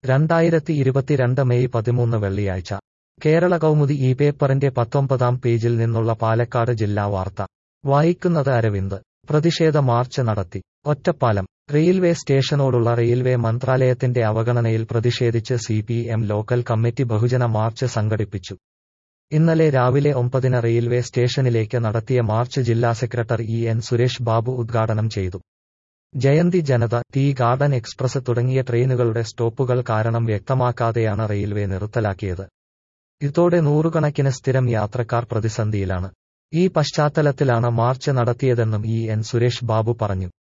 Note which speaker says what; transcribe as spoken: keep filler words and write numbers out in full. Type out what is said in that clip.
Speaker 1: രണ്ടായിരത്തി ഇരുപത്തിരണ്ട് മെയ് പതിമൂന്ന് വെള്ളിയാഴ്ച കേരള കൗമുദി ഈ പേപ്പറിന്റെ പത്തൊമ്പതാം പേജിൽ നിന്നുള്ള പാലക്കാട് ജില്ലാ വാർത്ത വായിക്കുന്നത് അരവിന്ദ്. പ്രതിഷേധ മാർച്ച് നടത്തി. ഒറ്റപ്പാലം. റെയിൽവേ സ്റ്റേഷനോടുള്ള റെയിൽവേ മന്ത്രാലയത്തിന്റെ അവഗണനയിൽ പ്രതിഷേധിച്ച് C P M local committee ബഹുജന മാർച്ച് സംഘടിപ്പിച്ചു. ഇന്നലെ രാവിലെ ഒമ്പതിന് റെയിൽവേ സ്റ്റേഷനിലേക്ക് നടത്തിയ മാർച്ച് ജില്ലാ secretary E N Suresh Babu ഉദ്ഘാടനം ചെയ്തു. Jayanti Janata, tea garden express തുടങ്ങിയ ട്രെയിനുകളുടെ സ്റ്റോപ്പുകൾ കാരണം വ്യക്തമാക്കാതെയാണ് റെയിൽവേ നിർത്തലാക്കിയത്. ഇതോടെ നൂറുകണക്കിന് സ്ഥിരം യാത്രക്കാർ പ്രതിസന്ധിയിലാണ്. ഈ പശ്ചാത്തലത്തിലാണ് മാർച്ച് നടത്തിയതെന്നും ഇ എൻ സുരേഷ് ബാബു പറഞ്ഞു.